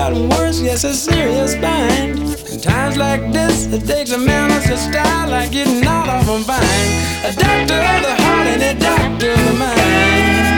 gotten worse, yes, a serious bind. In times like this, it takes a man with a style like getting out of a vine. A doctor of the heart and a doctor of the mind.